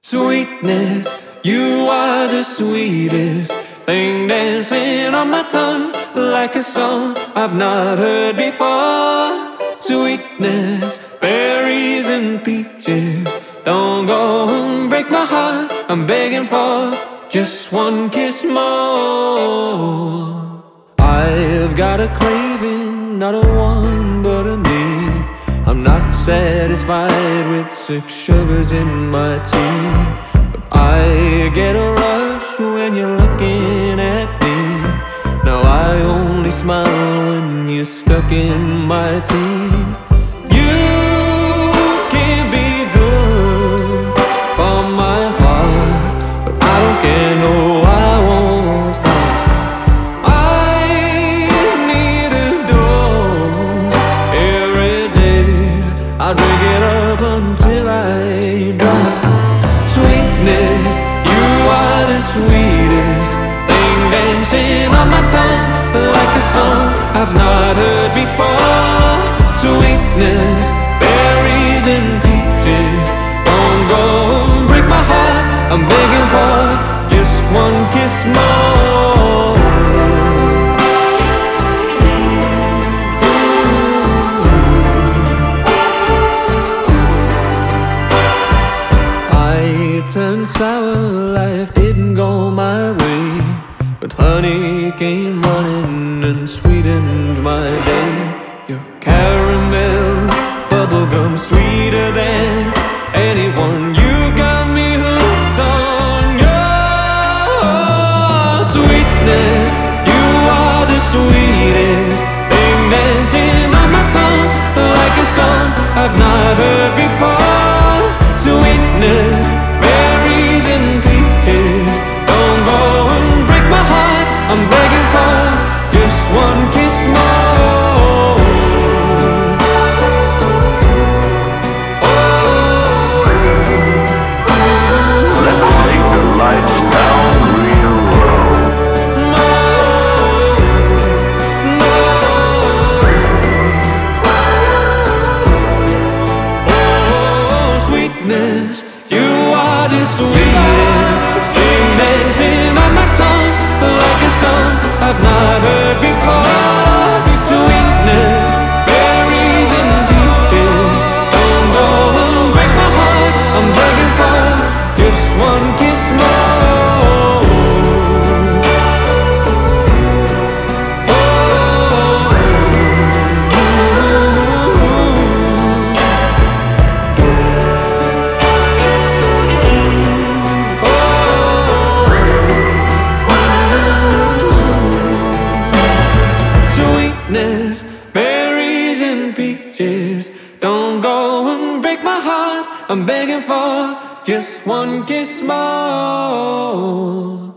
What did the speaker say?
Sweetness, you are the sweetest thing dancing on my tongue, like a song I've not heard before. Sweetness, berries and peaches, don't go and break my heart. I'm begging for just one kiss more. I've got a craving, not a want but a need. I'm not satisfied with 6 sugars in my tea, but I get a rush when you're looking at me. Now I only smile when you're stuck in my teeth. You can be good for my heart, but I don't care, no, I won't stop. I need a dose every day. I'll drink it up until I drop. Sweetness, you are the sweetest thing dancing on my tongue, like a song I've not heard before. Sweetness, berries and peaches, don't go and break my heart. I'm begging for just one kiss more. Turned sour, life didn't go my way, but honey came running and sweetened my day. Your caramel bubblegum, sweeter than anyone. You got me hooked on your sweetness. You are the sweetest thing dancing on my tongue, like a song I've not heard before. Sweetness, berries and peaches, don't go and break my heart. I'm begging for just one kiss more. Let's take the lights down real low. Oh, sweetness, you are the sweetest thing dancing on my tongue, like a song I've not heard before. Sweetness, berries and peaches, don't go and break my heart. I'm begging for just one kiss more. Sweetness, berries and peaches, don't go and break my heart. I'm begging for just one kiss more.